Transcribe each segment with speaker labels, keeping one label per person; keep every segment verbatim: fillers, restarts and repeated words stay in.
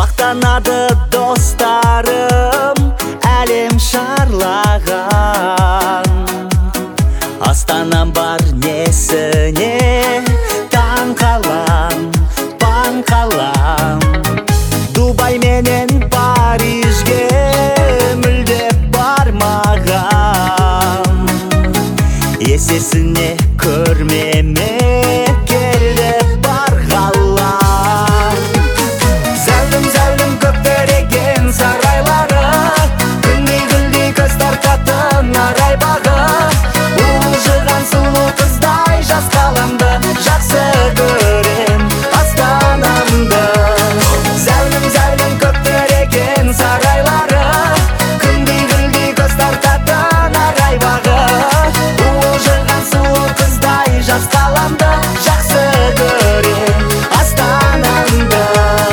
Speaker 1: мақтанады достарым, әлем шарлаған. Астанам бар несіне, таң қалам, паң қалам. Дубай менен Парижге мүлде бармаған. Есесіне көрмеме келді барғала. Зәулім зәулім көктереген сарайлары, күндей гүлдей көз тартатын арай бағы. Уылжыған сұлу қыздай жас қаламды жақсы көрем Астанамды. Зәулім зәулім көктереген сарайлары, күндей гүлдей көз тартатын арай бағы. Уылжыған сұлу қыздай жас қаламды жақсы көрем Астанамды.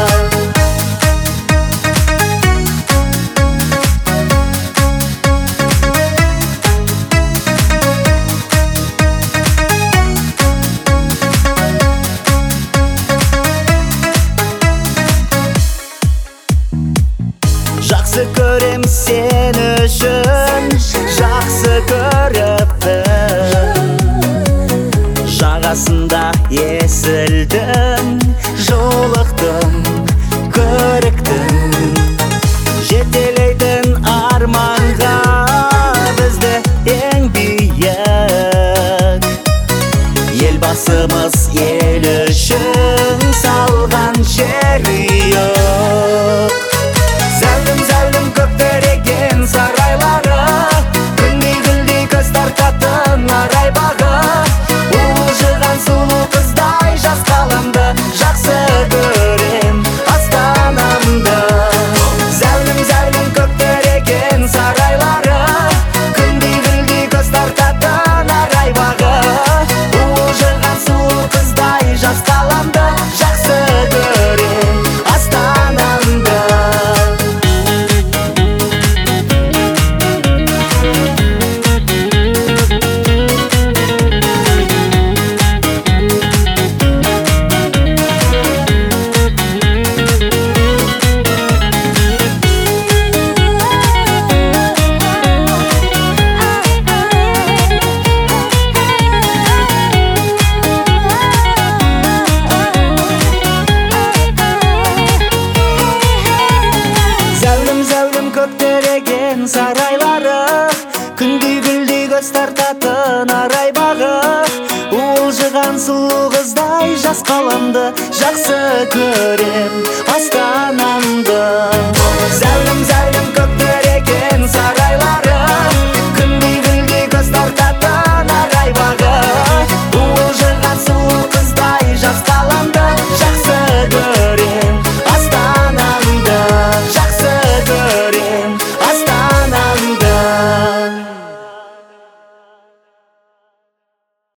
Speaker 1: Жақсы көрем сен үшін, жақсы көріппін. Жағасында есілдің, жолықтың, көріктің. Жетелейтін арманға бізді ең биік. Елбасымыз ел үшін салған жерұйық. Зәулім зәулім көктереген сарайлары, күндей гүлдей көз тартатын арай бағы. Уылжыған сұлу қыздай жас қаламды жақсы көрем Астанамды. Зәулім зәулім көктереген сарайлары, күндей гүлдей көз тартатын арай бағы. Уылжыған сұлу қыздай жас қаламды жақсы көрем Астанамды. Зәулім зәулім көктереген сарайлары, күндей гүлдей көз тартатын арай бағы. Уылжыған сұлу қыздай жас қаламды жақсы көрем Астанамды.